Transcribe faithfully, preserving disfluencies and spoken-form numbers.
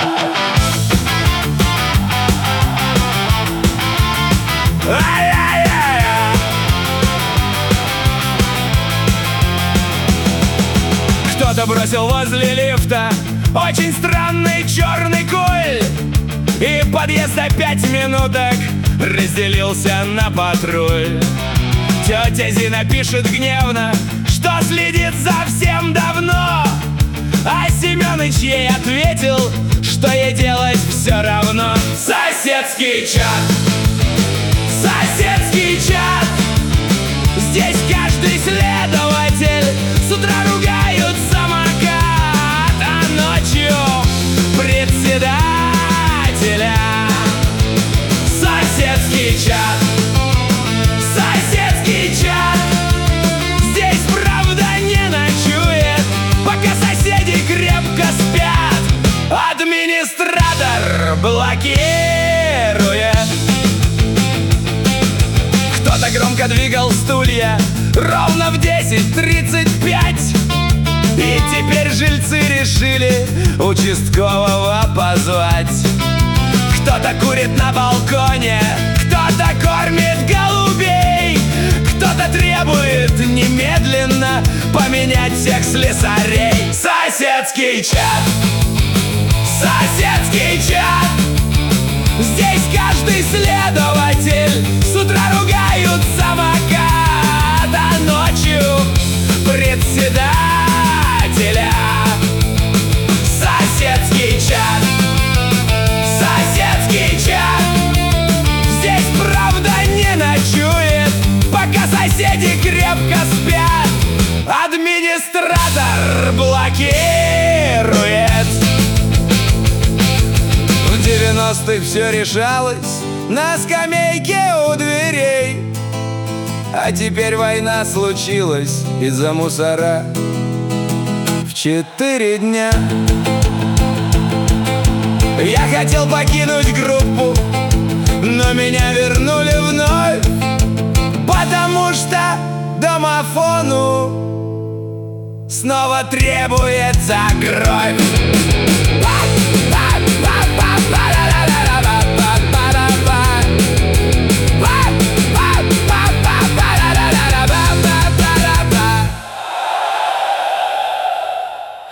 Ай-яй-яй-яй. Кто-то бросил возле лифта очень странный черный куль, и подъезд за пять минуток разделился на патруль. Тетя Зина пишет гневно, что следит за всем давно, а Семёныч ей ответил, что ей делать все равно. Соседский чат, соседский чат. Здесь каждый следователь с утра ругают самокат, а ночью председателя. Соседский чат, соседский чат. Здесь правда не ночует, пока соседи крепко спят. Администратор блокирует. Кто-то громко двигал стулья ровно в десять тридцать пять, и теперь жильцы решили участкового позвать. Кто-то курит на балконе, кто-то кормит голубей, кто-то требует немедленно поменять всех слесарей. Соседский чат, соседский чат. Здесь каждый следователь с утра ругают самокат, а ночью председателя. Соседский чат, соседский чат. Здесь правда не ночует, пока соседи крепко спят. Администратор блокирует. В девяностых все решалось на скамейке у дверей, а теперь война случилась из-за мусора в четыре дня. Я хотел покинуть группу, но меня вернули вновь, потому что домофону снова требуется кровь.